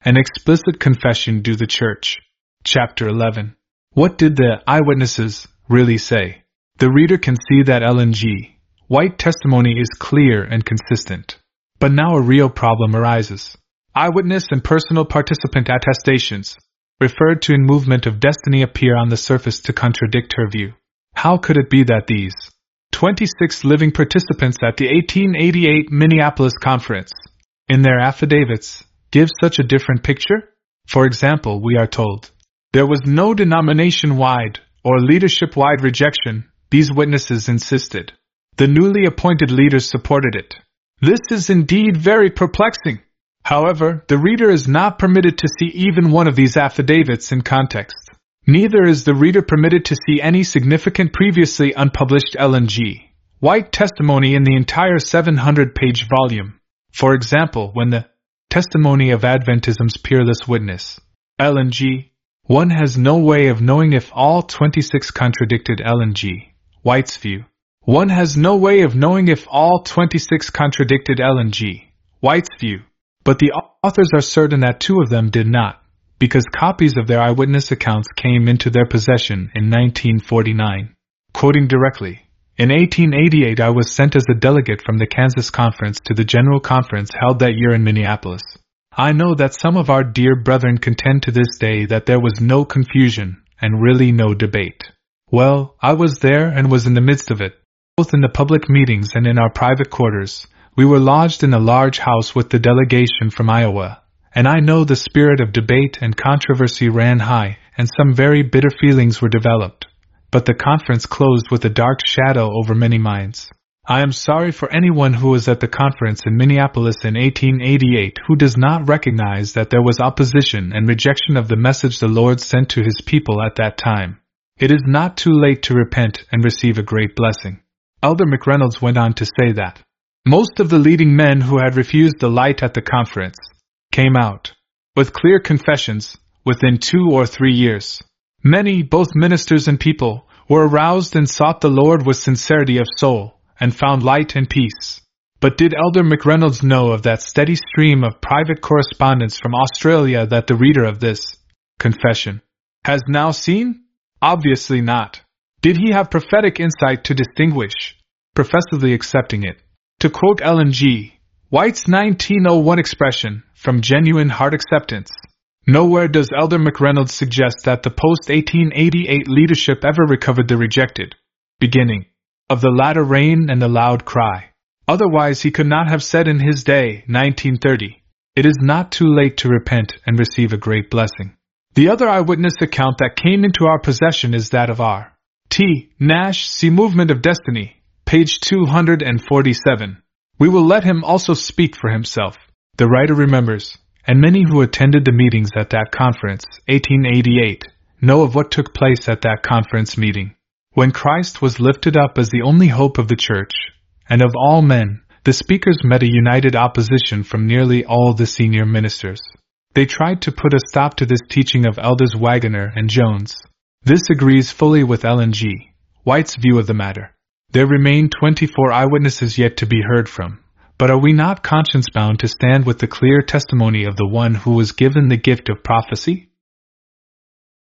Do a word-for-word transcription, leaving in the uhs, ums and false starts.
An explicit confession due the Church. Chapter eleven. What did the eyewitnesses really say? The reader can see that Ellen G. White testimony is clear and consistent. But now a real problem arises. Eyewitness and personal participant attestations, referred to in Movement of Destiny, appear on the surface to contradict her view. How could it be that these twenty-six living participants at the eighteen eighty-eight Minneapolis Conference, in their affidavits, give such a different picture? For example, we are told, there was no denomination-wide or leadership-wide rejection, these witnesses insisted. The newly appointed leaders supported it. This is indeed very perplexing. However, the reader is not permitted to see even one of these affidavits in context. Neither is the reader permitted to see any significant previously unpublished Ellen G. White testimony in the entire seven hundred page volume. For example, when the Testimony of Adventism's Peerless Witness, Ellen G. One has no way of knowing if all twenty-six contradicted Ellen G. White's view. One has no way of knowing if all twenty-six contradicted Ellen G. White's view. But the authors are certain that two of them did not, because copies of their eyewitness accounts came into their possession in nineteen forty-nine. Quoting directly, in eighteen eighty-eight I was sent as a delegate from the Kansas Conference to the General Conference held that year in Minneapolis. I know that some of our dear brethren contend to this day that there was no confusion, and really no debate. Well, I was there and was in the midst of it, both in the public meetings and in our private quarters. We were lodged in a large house with the delegation from Iowa, and I know the spirit of debate and controversy ran high, and some very bitter feelings were developed. But the conference closed with a dark shadow over many minds. I am sorry for anyone who was at the conference in Minneapolis in eighteen eighty-eight who does not recognize that there was opposition and rejection of the message the Lord sent to His people at that time. It is not too late to repent and receive a great blessing. Elder McReynolds went on to say that most of the leading men who had refused the light at the conference came out with clear confessions within two or three years. Many, both ministers and people, were aroused and sought the Lord with sincerity of soul, and found light and peace. But did Elder McReynolds know of that steady stream of private correspondence from Australia that the reader of this confession has now seen? Obviously not. Did he have prophetic insight to distinguish, professively accepting it, to quote Ellen G. White's nineteen oh one expression, from genuine heart acceptance? Nowhere does Elder McReynolds suggest that the post eighteen eighty-eight leadership ever recovered the rejected beginning of the latter rain and the loud cry. Otherwise he could not have said in his day, nineteen thirty, it is not too late to repent and receive a great blessing. The other eyewitness account that came into our possession is that of R. T. Nash, See Movement of Destiny, page two hundred forty-seven. We will let him also speak for himself. The writer remembers, and many who attended the meetings at that conference, eighteen eighty-eight, know of what took place at that conference meeting. When Christ was lifted up as the only hope of the church, and of all men, the speakers met a united opposition from nearly all the senior ministers. They tried to put a stop to this teaching of Elders Waggoner and Jones. This agrees fully with Ellen G. White's view of the matter. There remain twenty-four eyewitnesses yet to be heard from. But are we not conscience-bound to stand with the clear testimony of the one who was given the gift of prophecy?